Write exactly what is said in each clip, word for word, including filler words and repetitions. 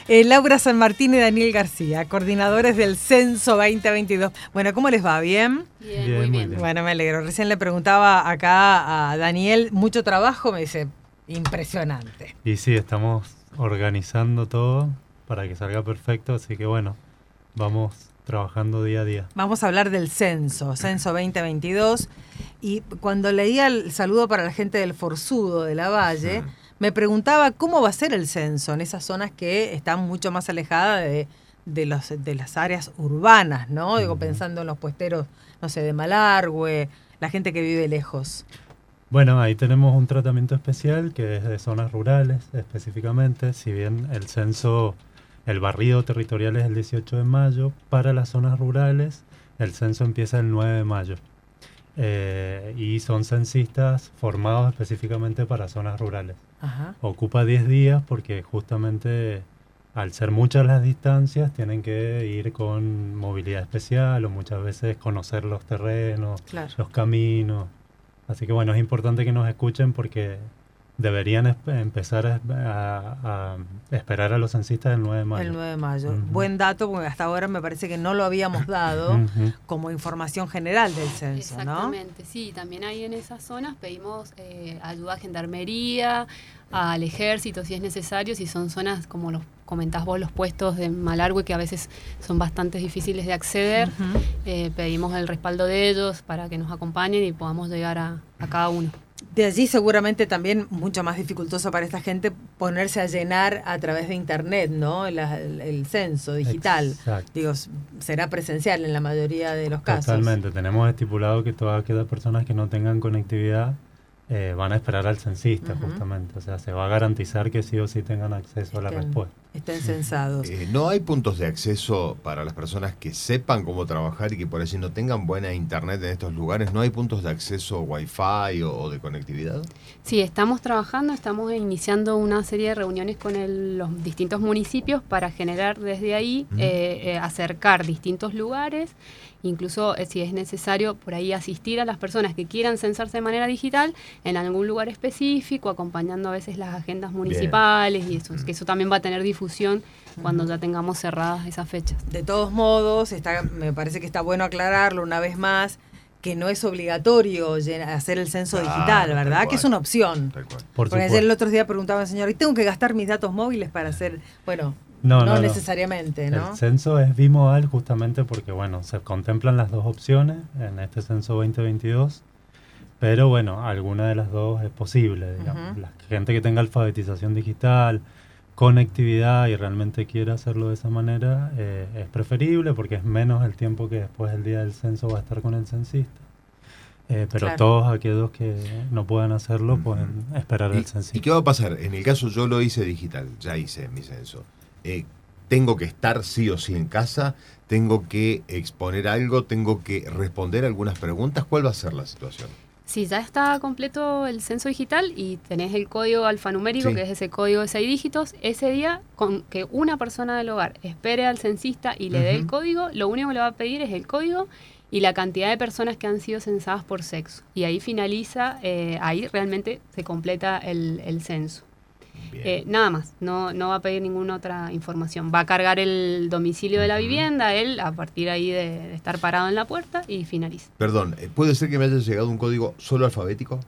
Eh, Laura San Martín y Daniel García, coordinadores del Censo veinte veintidós. Bueno, ¿cómo les va? ¿Bien? Bien, bien, muy bien. Bueno, me alegro. Recién le preguntaba acá a Daniel, mucho trabajo, me dice, impresionante. Y sí, estamos organizando todo para que salga perfecto, así que bueno, vamos trabajando día a día. Vamos a hablar del censo, Censo veinte veintidós, y cuando leía el saludo para la gente del Forzudo de la Valle, mm. me preguntaba cómo va a ser el censo en esas zonas que están mucho más alejadas de, de, los, de las áreas urbanas, ¿no? Digo, uh-huh. pensando en los puesteros, no sé, de Malargüe, la gente que vive lejos. Bueno, ahí tenemos un tratamiento especial que es de zonas rurales específicamente, si bien el censo... El barrido territorial es el dieciocho de mayo. Para las zonas rurales, el censo empieza el nueve de mayo. Eh, y son censistas formados específicamente para zonas rurales. Ajá. Ocupa diez días porque justamente al ser muchas las distancias tienen que ir con movilidad especial o muchas veces conocer los terrenos, claro. los caminos. Así que bueno, es importante que nos escuchen porque... Deberían esp- empezar a, a, a esperar a los censistas el nueve de mayo. El nueve de mayo. Uh-huh. Buen dato, porque hasta ahora me parece que no lo habíamos dado uh-huh. como información general del censo, ¿no? Exactamente, sí. También ahí en esas zonas pedimos eh, ayuda a gendarmería, al ejército si es necesario, si son zonas como los comentás vos, los puestos de Malargüe que a veces son bastante difíciles de acceder. Uh-huh. Eh, pedimos el respaldo de ellos para que nos acompañen y podamos llegar a, a cada uno. De allí seguramente también mucho más dificultoso para esta gente ponerse a llenar a través de internet, ¿no? La, el, el censo digital. Exacto. Digo, será presencial en la mayoría de los casos. Totalmente. Tenemos estipulado que todas aquellas personas que no tengan conectividad eh, van a esperar al censista, uh-huh. justamente. O sea, se va a garantizar que sí o sí tengan acceso estén, a la respuesta. Estén censados. Eh, ¿No hay puntos de acceso para las personas que sepan cómo trabajar y que por así no tengan buena internet en estos lugares? ¿No hay puntos de acceso Wi-Fi o, o de conectividad? Sí, estamos trabajando, estamos iniciando una serie de reuniones con el, los distintos municipios para generar desde ahí, uh-huh. eh, eh, acercar distintos lugares, incluso eh, si es necesario por ahí asistir a las personas que quieran censarse de manera digital en algún lugar específico, acompañando a veces las agendas municipales. Bien. Y eso, uh-huh. que eso también va a tener difusión cuando ya tengamos cerradas esas fechas. De todos modos, está, me parece que está bueno aclararlo una vez más, que no es obligatorio hacer el censo ah, digital, ¿verdad? Que es una opción. Por Porque ayer el otro día preguntaba al señor, ¿y tengo que gastar mis datos móviles para hacer...? Bueno, no, no, no necesariamente, ¿no? El censo es bimodal justamente porque, bueno, se contemplan las dos opciones en este censo veinte veintidós, pero, bueno, alguna de las dos es posible, digamos. Uh-huh. La gente que tenga alfabetización digital... conectividad y realmente quiere hacerlo de esa manera, eh, es preferible porque es menos el tiempo que después del día del censo va a estar con el censista. Eh, pero claro. todos aquellos que no puedan hacerlo uh-huh. pueden esperar el censista. ¿Y qué va a pasar? En el caso yo lo hice digital, ya hice mi censo. Eh, ¿Tengo que estar sí o sí en casa? ¿Tengo que exponer algo? ¿Tengo que responder algunas preguntas? ¿Cuál va a ser la situación? Sí, ya está completo el censo digital y tenés el código alfanumérico, sí. que es ese código de seis dígitos. Ese día, con que una persona del hogar espere al censista y le uh-huh. dé el código, lo único que le va a pedir es el código y la cantidad de personas que han sido censadas por sexo. Y ahí finaliza, eh, ahí realmente se completa el, el censo. Eh, nada más, no, no va a pedir ninguna otra información. Va a cargar el domicilio de la vivienda, él a partir ahí de, de estar parado en la puerta y finaliza. Perdón, ¿puede ser que me haya llegado un código solo alfabético?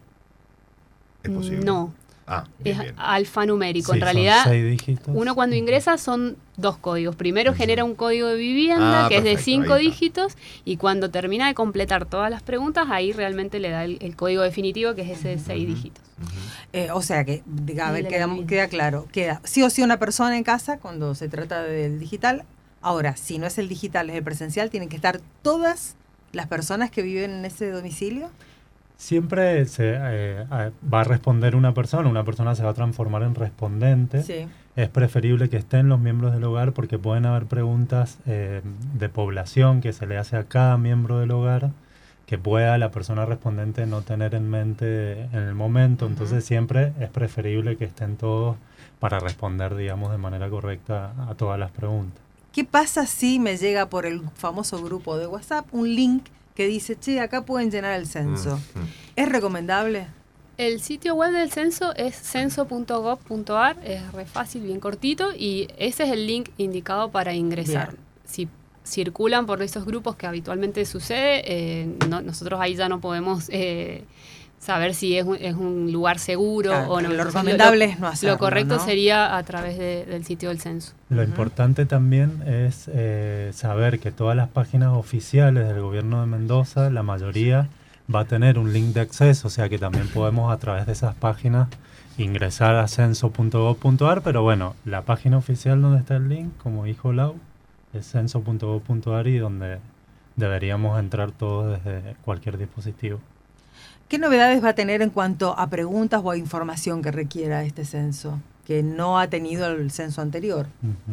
¿Es posible? No. Ah, bien, es bien. alfanumérico. Sí, en realidad, seis dígitos. Uno cuando ingresa son dos códigos. Primero uh-huh. genera un código de vivienda, ah, que perfecto, es de cinco dígitos, y cuando termina de completar todas las preguntas, ahí realmente le da el, el código definitivo, que es ese de seis uh-huh. dígitos. Uh-huh. Eh, o sea que, diga, a ver, queda, queda claro, queda sí o sí una persona en casa cuando se trata del digital. Ahora, si no es el digital, es el presencial, ¿tienen que estar todas las personas que viven en ese domicilio? Siempre se eh, va a responder una persona, una persona se va a transformar en respondente. Sí. Es preferible que estén los miembros del hogar porque pueden haber preguntas eh, de población que se le hace a cada miembro del hogar que pueda la persona respondente no tener en mente en el momento. Uh-huh. Entonces siempre es preferible que estén todos para responder, digamos, de manera correcta a todas las preguntas. ¿Qué pasa si me llega por el famoso grupo de WhatsApp un link que dice, che, acá pueden llenar el censo? Uh-huh. ¿Es recomendable? El sitio web del censo es censo punto gov punto ar, es re fácil, bien cortito, y ese es el link indicado para ingresar. Bien. Si circulan por esos grupos que habitualmente sucede, eh, no, nosotros ahí ya no podemos eh, saber si es un, es un lugar seguro claro, o no. Lo recomendable es no hacerlo. Lo correcto ¿no? sería a través de, del sitio del censo. Lo uh-huh. importante también es eh, saber que todas las páginas oficiales del gobierno de Mendoza, la mayoría va a tener un link de acceso, o sea que también podemos a través de esas páginas ingresar a censo punto gov punto ar, pero bueno, la página oficial donde está el link, como dijo Lau, es censo punto gov punto ar y donde deberíamos entrar todos desde cualquier dispositivo. ¿Qué novedades va a tener en cuanto a preguntas o a información que requiera este censo, que no ha tenido el censo anterior? Uh-huh.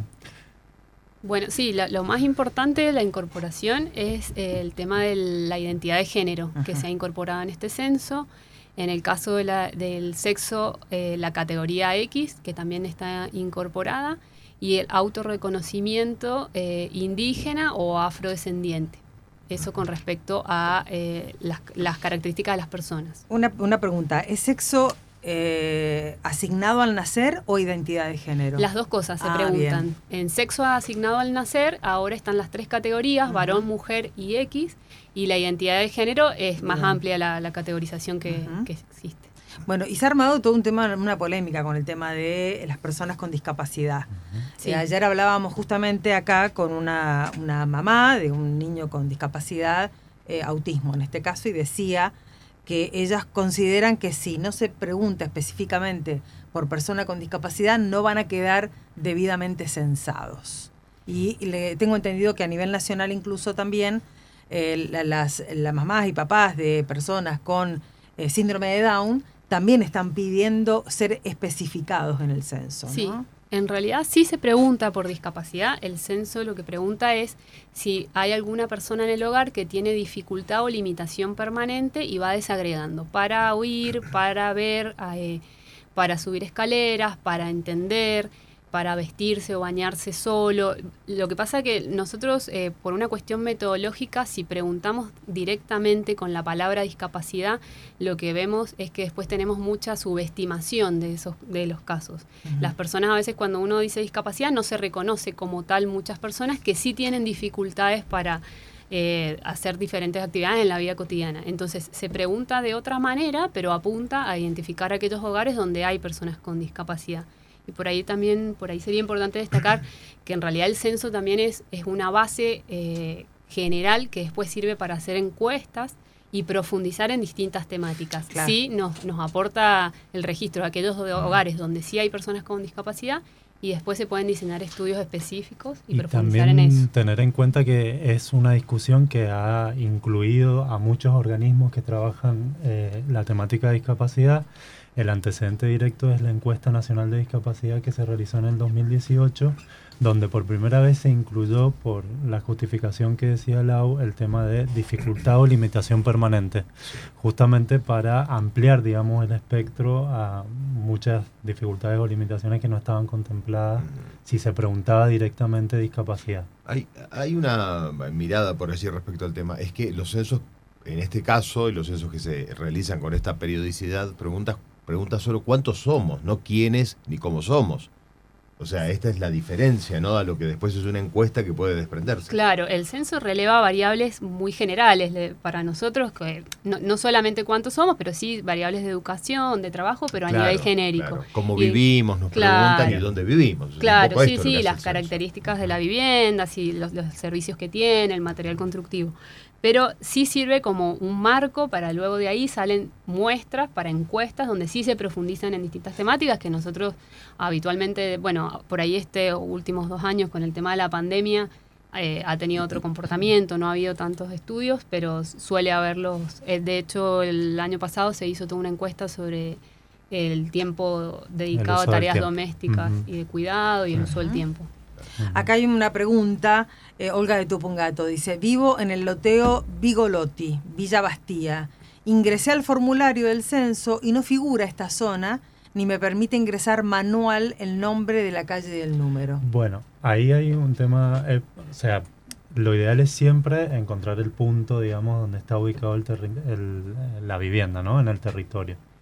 Bueno, sí, la, lo más importante de la incorporación es eh, el tema de la identidad de género, uh-huh. que se ha incorporado en este censo. En el caso de la, del sexo, eh, la categoría X, que también está incorporada, y el autorreconocimiento eh, indígena o afrodescendiente. Eso con respecto a eh, las, las características de las personas. Una, una pregunta, ¿es sexo eh, asignado al nacer o identidad de género? Las dos cosas se ah, preguntan. Bien. En sexo asignado al nacer, ahora están las tres categorías, uh-huh. varón, mujer y X, y la identidad de género es más bien. amplia la, la categorización que, uh-huh. que existe. Bueno, y se ha armado todo un tema, una polémica con el tema de las personas con discapacidad. Uh-huh. Sí. Eh, ayer hablábamos justamente acá con una, una mamá de un niño con discapacidad, eh, autismo en este caso, y decía que ellas consideran que si no se pregunta específicamente por persona con discapacidad, no van a quedar debidamente censados. Y le, tengo entendido que a nivel nacional incluso también eh, la, las, las mamás y papás de personas con eh, síndrome de Down también están pidiendo ser especificados en el censo, ¿no? Sí, en realidad sí se pregunta por discapacidad. El censo lo que pregunta es si hay alguna persona en el hogar que tiene dificultad o limitación permanente y va desagregando para oír, para ver, eh, para subir escaleras, para entender, para vestirse o bañarse solo. Lo que pasa que nosotros, eh, por una cuestión metodológica, si preguntamos directamente con la palabra discapacidad, lo que vemos es que después tenemos mucha subestimación de esos de los casos. Uh-huh. Las personas, a veces cuando uno dice discapacidad, no se reconoce como tal muchas personas que sí tienen dificultades para eh, hacer diferentes actividades en la vida cotidiana. Entonces, se pregunta de otra manera, pero apunta a identificar aquellos hogares donde hay personas con discapacidad. Y por ahí también, por ahí sería importante destacar que en realidad el censo también es, es una base eh, general que después sirve para hacer encuestas y profundizar en distintas temáticas. Claro. Sí, nos, nos aporta el registro de aquellos hogares donde sí hay personas con discapacidad y después se pueden diseñar estudios específicos y, y profundizar en eso. También tener en cuenta que es una discusión que ha incluido a muchos organismos que trabajan eh, la temática de discapacidad. El antecedente directo es la encuesta nacional de discapacidad que se realizó en el dos mil dieciocho, donde por primera vez se incluyó, por la justificación que decía Lau, el tema de dificultad o limitación permanente, justamente para ampliar, digamos, el espectro a muchas dificultades o limitaciones que no estaban contempladas si se preguntaba directamente discapacidad. Hay, hay una mirada, por decir, respecto al tema, es que los censos, en este caso, y los censos que se realizan con esta periodicidad, preguntas Pregunta solo cuántos somos, no quiénes ni cómo somos. O sea, esta es la diferencia, ¿no? A lo que después es una encuesta que puede desprenderse. Claro, el censo releva variables muy generales de, para nosotros, que no, no solamente cuántos somos, pero sí variables de educación, de trabajo, pero claro, a nivel genérico. Claro. Cómo y, vivimos, nos claro, preguntan y dónde vivimos. Claro, sí, sí, las características de la vivienda, sí, los, los servicios que tiene, el material constructivo. Pero sí sirve como un marco para luego de ahí salen muestras para encuestas donde sí se profundizan en distintas temáticas que nosotros habitualmente, bueno, por ahí este últimos dos años con el tema de la pandemia eh, ha tenido otro comportamiento, no ha habido tantos estudios, pero suele haberlos. Eh, de hecho, el año pasado se hizo toda una encuesta sobre el tiempo dedicado a tareas domésticas uh-huh. y de cuidado y el uh-huh. uso del tiempo. Acá hay una pregunta, eh, Olga de Tupungato, dice, vivo en el loteo Vigolotti, Villa Bastía. Ingresé al formulario del censo y no figura esta zona, ni me permite ingresar manual el nombre de la calle y el número. Bueno, ahí hay un tema, eh, o sea, lo ideal es siempre encontrar el punto, digamos, donde está ubicado el terri- el, la vivienda, ¿no? En el territorio.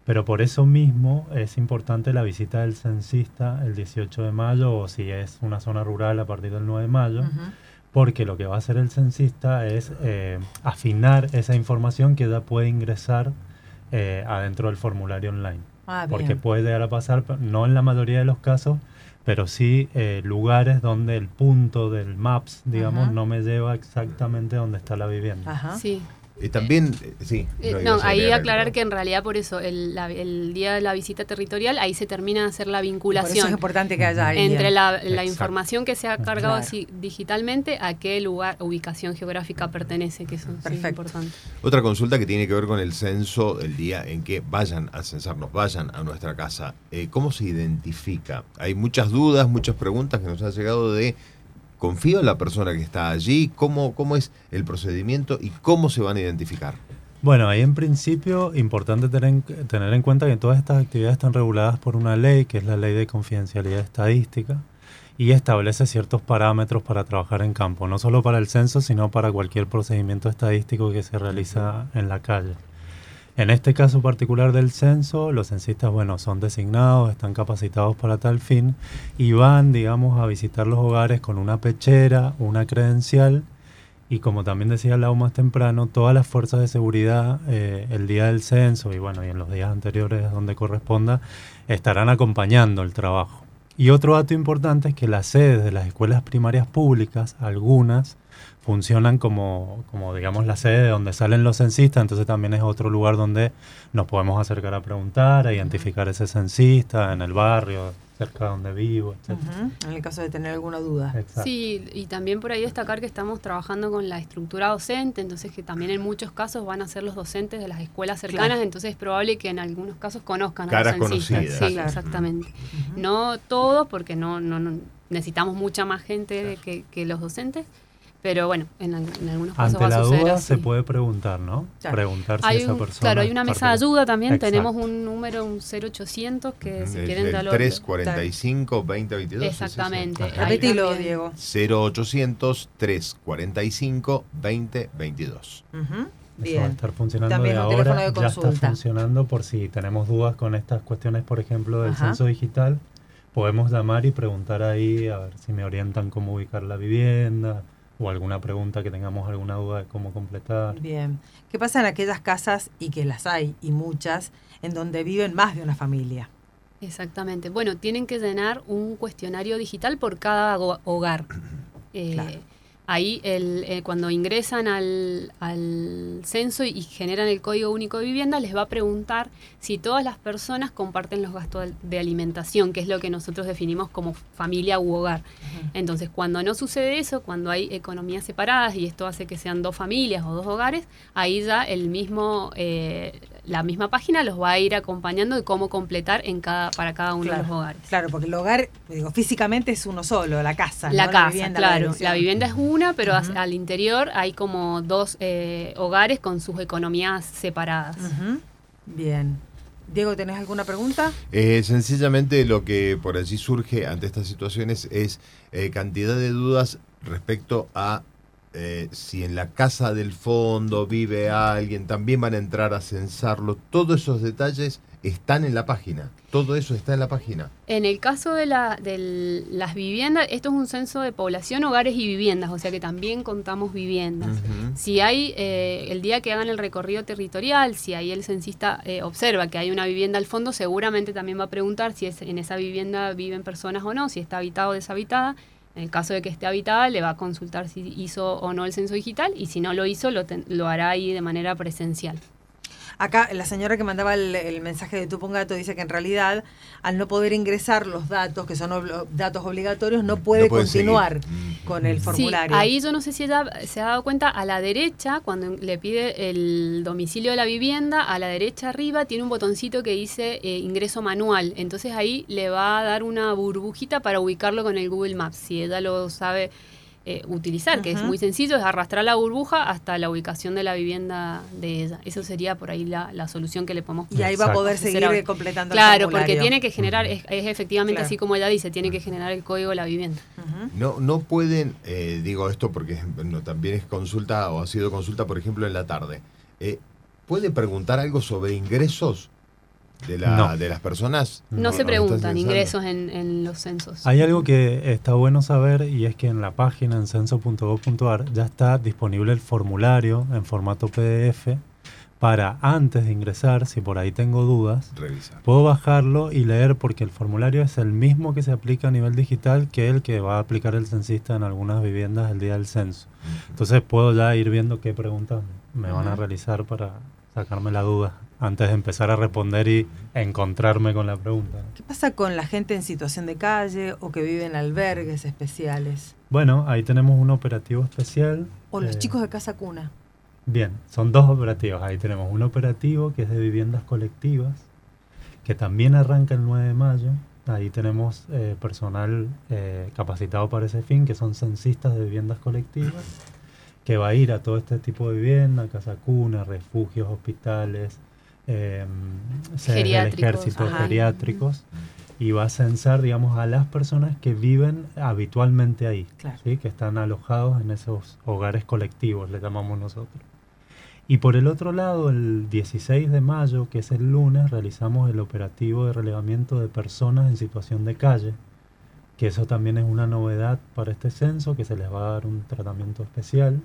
Pero por eso mismo es importante la visita del censista el dieciocho de mayo, o si es una zona rural a partir del nueve de mayo, uh-huh. porque lo que va a hacer el censista es eh, afinar esa información que ya puede ingresar eh, adentro del formulario online. Ah, porque puede llegar a pasar, no en la mayoría de los casos, pero sí eh, lugares donde el punto del Maps, digamos, uh-huh. no me lleva exactamente donde está la vivienda. Ajá. Sí. Y también, eh, sí. Eh, no, ahí aclarar que en realidad por eso, el, la, el día de la visita territorial, ahí se termina de hacer la vinculación. Por eso es importante que haya alguien. Entre la, la información que se ha cargado claro. así, digitalmente, a qué lugar, ubicación geográfica pertenece, que eso sí es importante. Otra consulta que tiene que ver con el censo, el día en que vayan a censarnos, vayan a nuestra casa. Eh, ¿Cómo se identifica? Hay muchas dudas, muchas preguntas que nos han llegado de... ¿Confío en la persona que está allí? ¿Cómo, cómo es el procedimiento y cómo se van a identificar? Bueno, ahí en principio, importante tener, tener en cuenta que todas estas actividades están reguladas por una ley, que es la Ley de Confidencialidad Estadística, y establece ciertos parámetros para trabajar en campo, no solo para el censo, sino para cualquier procedimiento estadístico que se realiza en la calle. En este caso particular del censo, los censistas, bueno, son designados, están capacitados para tal fin y van, digamos, a visitar los hogares con una pechera, una credencial y, como también decía Lau más temprano, todas las fuerzas de seguridad eh, el día del censo y, bueno, y en los días anteriores donde corresponda, estarán acompañando el trabajo. Y otro dato importante es que las sedes de las escuelas primarias públicas, algunas, funcionan como, como, digamos, la sede de donde salen los censistas, entonces también es otro lugar donde nos podemos acercar a preguntar, a identificar ese censista en el barrio, cerca de donde vivo, etcétera. Uh-huh. En el caso de tener alguna duda. Exacto. Sí, y también por ahí destacar que estamos trabajando con la estructura docente, entonces que también en muchos casos van a ser los docentes de las escuelas cercanas, claro. entonces es probable que en algunos casos conozcan Caras a los censistas. Conocidas. Sí, claro. exactamente. Uh-huh. No todos, porque no, no, no necesitamos mucha más gente claro. que, que los docentes. Pero bueno, en, en algunos casos Ante va la a suceder duda así. Se puede preguntar, ¿no? Claro. Preguntar si hay esa un, persona... Claro, hay una mesa de ayuda también. Exacto. Tenemos un número, un cero ochocientos, que el, si quieren... El tres cuarenta y cinco, veinte veintidós. Exactamente. Sí, sí. Repetilo, Diego. cero ochocientos, tres cuarenta y cinco, veinte veintidós. Uh-huh. Bien. Eso va a estar funcionando también de un ahora, teléfono de ya consulta. está funcionando por si tenemos dudas con estas cuestiones, por ejemplo, del Ajá. censo digital. Podemos llamar y preguntar ahí, a ver si me orientan cómo ubicar la vivienda, o alguna pregunta que tengamos alguna duda de cómo completar. Bien. ¿Qué pasa en aquellas casas, y que las hay, y muchas, en donde viven más de una familia? Exactamente. Bueno, tienen que llenar un cuestionario digital por cada hogar. Eh, claro. Ahí, el, eh, cuando ingresan al, al censo y generan el Código Único de Vivienda, les va a preguntar si todas las personas comparten los gastos de alimentación, que es lo que nosotros definimos como familia u hogar. Uh-huh. Entonces, cuando no sucede eso, cuando hay economías separadas y esto hace que sean dos familias o dos hogares, ahí ya el mismo, eh, la misma página los va a ir acompañando de cómo completar en cada, para cada uno claro, de los hogares. Claro, porque el hogar, digo, físicamente es uno solo, la casa. La ¿no? casa, la vivienda, claro. La, la vivienda es una, pero uh-huh. al interior hay como dos eh, hogares con sus economías separadas. Uh-huh. Bien. Diego, ¿tenés alguna pregunta? Eh, sencillamente lo que por allí surge ante estas situaciones es eh, cantidad de dudas respecto a eh, si en la casa del fondo vive alguien, también van a entrar a censarlo. Todos esos detalles están en la página. Todo eso está en la página. En el caso de, la, de las viviendas, esto es un censo de población, hogares y viviendas, o sea que también contamos viviendas. Uh-huh. Si hay, eh, el día que hagan el recorrido territorial, si ahí el censista eh, observa que hay una vivienda al fondo, seguramente también va a preguntar si es, en esa vivienda viven personas o no, si está habitada o deshabitada. En el caso de que esté habitada, le va a consultar si hizo o no el censo digital, y si no lo hizo, lo, ten, lo hará ahí de manera presencial. Acá la señora que mandaba el, el mensaje de Tupungato dice que en realidad, al no poder ingresar los datos, que son ob- datos obligatorios, no puede, no puede continuar seguir con el formulario. Sí, ahí yo no sé si ella se ha dado cuenta, a la derecha, cuando le pide el domicilio de la vivienda, a la derecha arriba tiene un botoncito que dice eh, ingreso manual. Entonces ahí le va a dar una burbujita para ubicarlo con el Google Maps. Si ella lo sabe Eh, utilizar, uh-huh. que es muy sencillo, es arrastrar la burbuja hasta la ubicación de la vivienda de ella. Eso sería por ahí la, la solución que le podemos poner. Y ahí va a poder seguir ahora. completando claro, el formulario. Porque tiene que generar, es, es efectivamente claro. así como ella dice, tiene que generar el código de la vivienda. Uh-huh. No, no pueden, eh, digo esto porque no, también es consulta o ha sido consulta, por ejemplo, en la tarde. Eh, ¿Puede preguntar algo sobre ingresos? de, la, No. de las personas? No, No, se no preguntan estás ingresos en, en los censos. Hay algo que está bueno saber y es que en la página en censo punto gob punto ar ya está disponible el formulario en formato P D F para antes de ingresar, si por ahí tengo dudas, Revisar. puedo bajarlo y leer porque el formulario es el mismo que se aplica a nivel digital que el que va a aplicar el censista en algunas viviendas el día del censo. Entonces puedo ya ir viendo qué preguntas me van a Ujú. realizar para sacarme la duda antes de empezar a responder y encontrarme con la pregunta. ¿Qué pasa con la gente en situación de calle o que vive en albergues especiales? Bueno, ahí tenemos un operativo especial. O los eh, chicos de casa cuna. Bien, son dos operativos. Ahí tenemos un operativo que es de viviendas colectivas, que también arranca el nueve de mayo. Ahí tenemos eh, personal eh, capacitado para ese fin, que son censistas de viviendas colectivas, que va a ir a todo este tipo de viviendas, casa cuna, refugios, hospitales, eh, sedes del Geriátricos, ejército, ajá. geriátricos, y va a censar, digamos, a las personas que viven habitualmente ahí, Claro. ¿sí? Que están alojados en esos hogares colectivos, le llamamos nosotros. Y por el otro lado, el dieciséis de mayo, que es el lunes, realizamos el operativo de relevamiento de personas en situación de calle, que eso también es una novedad para este censo, que se les va a dar un tratamiento especial,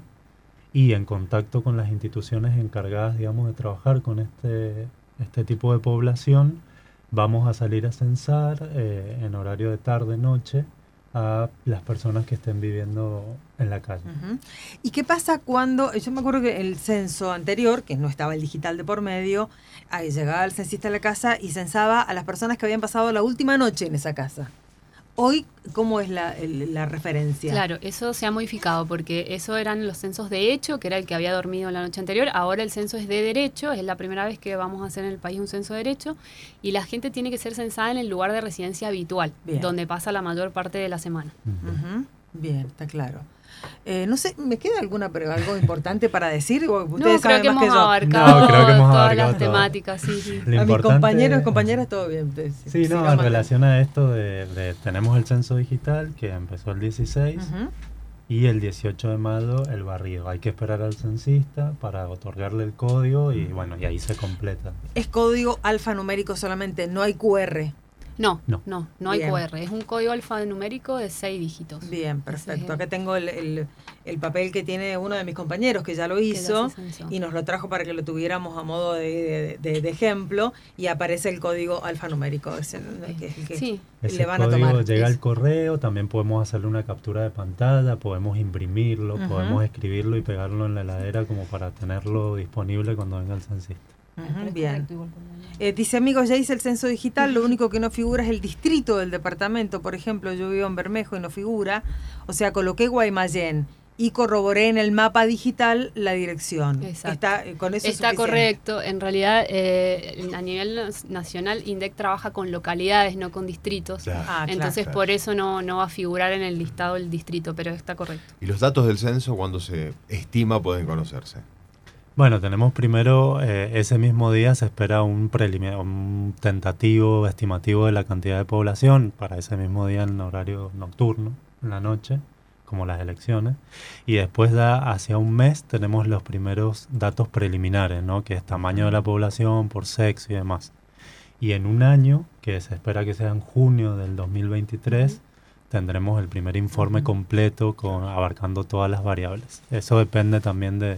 y en contacto con las instituciones encargadas, digamos, de trabajar con este, este tipo de población, vamos a salir a censar eh, en horario de tarde-noche a las personas que estén viviendo en la calle. Ujú. ¿Y qué pasa cuando, yo me acuerdo que el censo anterior, que no estaba el digital de por medio, ahí llegaba el censista a la casa y censaba a las personas que habían pasado la última noche en esa casa? Hoy, ¿cómo es la, el- la referencia? Claro, eso se ha modificado porque eso eran los censos de hecho, que era el que había dormido la noche anterior. Ahora el censo es de derecho, es la primera vez que vamos a hacer en el país un censo de derecho y la gente tiene que ser censada en el lugar de residencia habitual, Bien. donde pasa la mayor parte de la semana. Ujú. Ujú. Bien, está claro. Eh, no sé, ¿me queda alguna pero algo importante para decir? O No, ustedes creo saben que más hemos que yo. abarcado No, creo que hemos todas abarcado las todo. temáticas. Sí, sí. Lo A mis importante- compañeros y compañeras todo bien. Entonces, Sí, no, sigamos en más. relación a esto de, de- tenemos el censo digital que empezó el dieciséis Ujú. y el dieciocho de mayo el barrido. Hay que esperar al censista para otorgarle el código y bueno, y ahí se completa. Es código alfanumérico solamente, no hay Q R. No, No. no, no, hay Bien. Q R. Es un código alfanumérico de seis dígitos. Bien, Ese perfecto. es Acá tengo el, el- el papel que tiene uno de mis compañeros que ya lo ya hizo se censó. y nos lo trajo para que lo tuviéramos a modo de, de- de ejemplo y aparece el código alfanumérico. Es el, que, el que Sí. Ese le van a código tomar. llega Es- al correo, también podemos hacerle una captura de pantalla, podemos imprimirlo, Ujú. podemos escribirlo y pegarlo en la heladera como para tenerlo disponible cuando venga el censista. Ujú, bien. Eh, dice, amigos, ya hice el censo digital, lo único que no figura es el distrito del departamento. Por ejemplo, yo vivo en Bermejo y no figura. O sea, coloqué Guaymallén y corroboré en el mapa digital la dirección. Exacto. Está, eh, con eso es Está suficiente. correcto. En realidad, eh, a nivel nas- nacional, INDEC trabaja con localidades, no con distritos. Claro. Ah, claro. Entonces, claro. por eso no, no va a figurar en el listado el distrito, pero está correcto. ¿Y los datos del censo, cuando se estima, pueden conocerse? Bueno, tenemos primero, eh, ese mismo día se espera un preliminar, un tentativo estimativo de la cantidad de población para ese mismo día en horario nocturno, en la noche, como las elecciones. Y después ya hacia un mes tenemos los primeros datos preliminares, ¿no? Que es tamaño de la población por sexo y demás. Y en un año, que se espera que sea en junio del dos mil veintitrés, tendremos el primer informe Ujú. completo con, abarcando todas las variables. Eso depende también de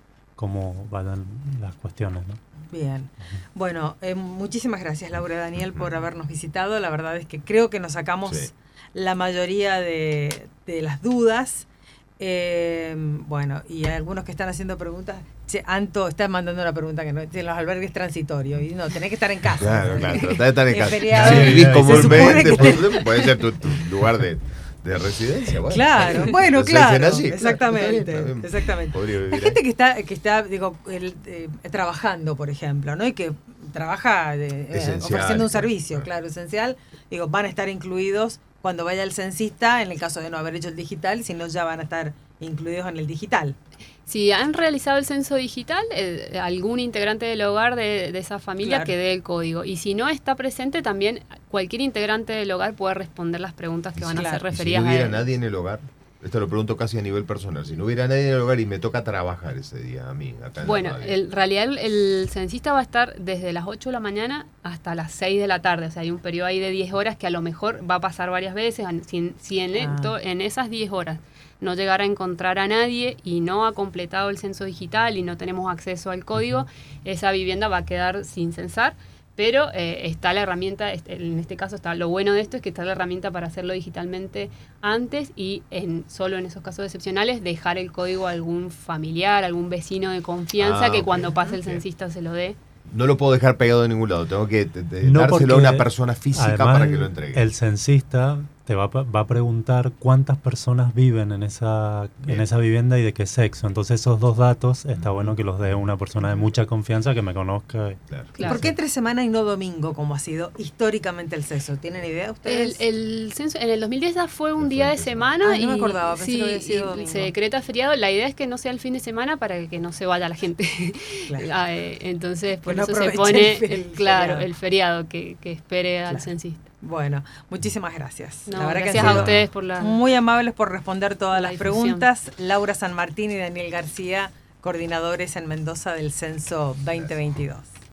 cómo vayan las cuestiones, ¿no? Bien. Bueno, eh, muchísimas gracias, Laura y Daniel, por habernos visitado. La verdad es que creo que nos sacamos Sí. la mayoría de, de las dudas. Eh, bueno, y hay algunos que están haciendo preguntas. Che, Anto está mandando una pregunta que no tiene los albergues transitorios. Y no, tenés que estar en casa. Claro, claro. Tratá de estar en Es casa. feriado. Si vivís Se comúnmente, supone que puede- puede ser tu, tu lugar de, de residencia. Bueno. Claro, bueno, Entonces, hacen claro, así, claro, exactamente, está bien, está bien. exactamente. Podría La vivir gente ahí. que está, que está, digo, el, eh, trabajando, por ejemplo, ¿no? Y que trabaja eh, eh, Esencial, ofreciendo un claro. servicio, claro, esencial, digo, van a estar incluidos cuando vaya el censista, en el caso de no haber hecho el digital, si no ya van a estar incluidos en el digital. Si han realizado el censo digital, eh, algún integrante del hogar de, de esa familia Claro. que dé el código. Y si no está presente, también cualquier integrante del hogar puede responder las preguntas que van Claro. a ser ¿Y si referidas no a hubiera él. nadie en el hogar? Esto lo pregunto casi a nivel personal. Si no hubiera nadie en el hogar y me toca trabajar ese día a mí, acá en Bueno, la radio. en realidad el, el censista va a estar desde las ocho de la mañana hasta las seis de la tarde. O sea, hay un periodo ahí de diez horas que a lo mejor va a pasar varias veces. Si, si en, Ah. esto, en esas diez horas no llegara a encontrar a nadie y no ha completado el censo digital y no tenemos acceso al código, uh-huh. esa vivienda va a quedar sin censar. Pero eh, está la herramienta, en este caso está lo bueno de esto es que está la herramienta para hacerlo digitalmente antes y en solo en esos casos excepcionales dejar el código a algún familiar, algún vecino de confianza ah, que okay. cuando pase el okay. censista se lo dé. No lo puedo dejar pegado de ningún lado, tengo que de, de no dárselo a una persona física además, para que lo entregue. El censista te va, va a preguntar cuántas personas viven en esa, en esa vivienda y de qué sexo. Entonces esos dos datos está bueno que los dé una persona de mucha confianza que me conozca. Claro. Claro. ¿Por qué entre semana y no domingo, como ha sido históricamente el censo? ¿Tienen idea ustedes? El, el censo en el dos mil diez fue un día de semana. Ah, no y, me acordaba, pensé sí, que había sido domingo. Se decreta feriado. La idea es que no sea el fin de semana para que no se vaya la gente. Claro. Entonces, por que eso no se pone el, el claro, feriado. el feriado que, que espere claro. al censista. Bueno, muchísimas gracias. No, la verdad gracias que a ustedes por la muy amables por responder todas la las difusión. preguntas. Laura San Martín y Daniel García, coordinadores en Mendoza del Censo veinte veintidós.